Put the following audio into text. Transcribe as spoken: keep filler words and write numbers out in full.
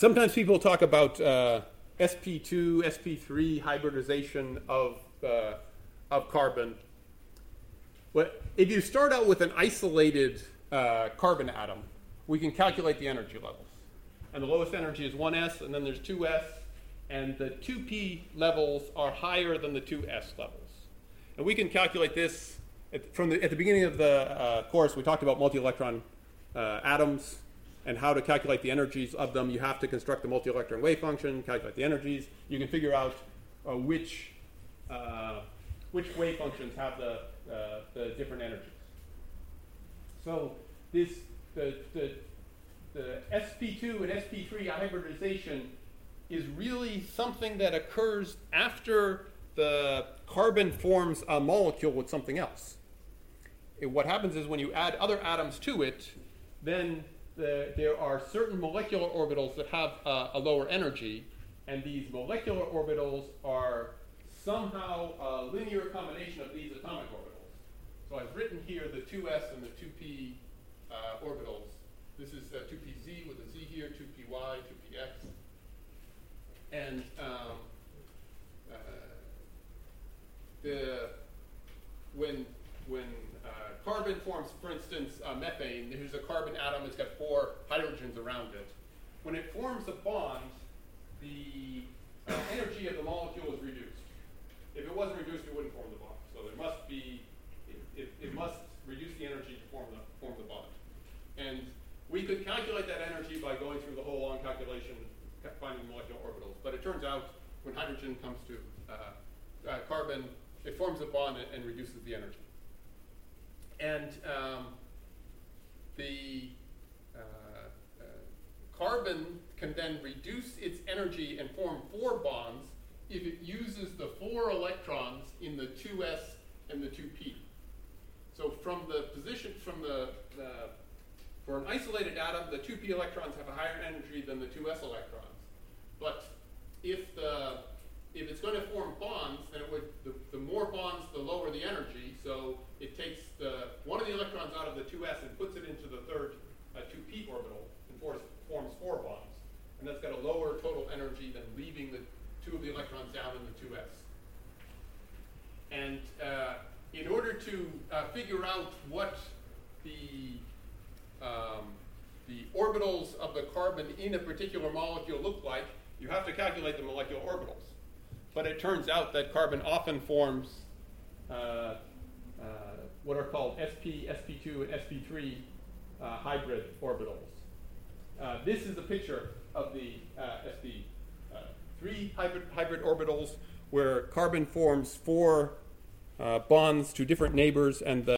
sometimes people talk about uh, S P two, S P three hybridization of, uh, of carbon. Well, if you start out with an isolated uh, carbon atom, we can calculate the energy levels. And the lowest energy is one s, and then there's two s, and the two p levels are higher than the two s levels. And we can calculate this at, from the, at the beginning of the uh, course. We talked about multi-electron uh, atoms and how to calculate the energies of them. You have to construct the multi-electron wave function, calculate the energies. You can figure out uh, which uh, which wave functions have the uh, the different energies. So this the the the S P two and S P three hybridization is really something that occurs after the carbon forms a molecule with something else. It, what happens is when you add other atoms to it, then the, there are certain molecular orbitals that have uh, a lower energy, and these molecular orbitals are somehow a linear combination of these atomic orbitals. So I've written here the two s and the two p uh, orbitals. This is uh, two p z with a z here, two p y, two p x. And um, uh, the when when uh, carbon forms, for instance, uh, methane, here's a carbon atom, it's got four hydrogens around it. When it forms a bond, the uh, energy of the molecule is reduced. If it wasn't reduced, it wouldn't form the bond. So there must be, it, it, it must reduce the energy to form the, form the bond. And we could calculate that energy by going through the whole long calculation, finding molecular orbitals. But it turns out when hydrogen comes to uh, uh, carbon, it forms a bond and, and reduces the energy. And um, the uh, uh, carbon can then reduce its energy and form four bonds if it uses the four electrons in the two s and the two p. So from the position, from the, the for an isolated atom, the two p electrons have a higher energy than the two s electrons. But if the if it's going to form bonds, then it would the, the more bonds, the lower the energy. So it takes the one of the electrons out of the two s and puts it into the third uh, two p orbital and forms, forms four bonds. And that's got a lower total energy than leaving the two of the electrons down in the two s. And uh, in order to uh, figure out what the um, the orbitals of the carbon in a particular molecule look like, you have to calculate the molecular orbitals. But it turns out that carbon often forms uh, uh, what are called S P, S P two, and S P three uh, hybrid orbitals. Uh, this is a picture of the uh, S P three hybrid, hybrid orbitals where carbon forms four uh, bonds to different neighbors, and the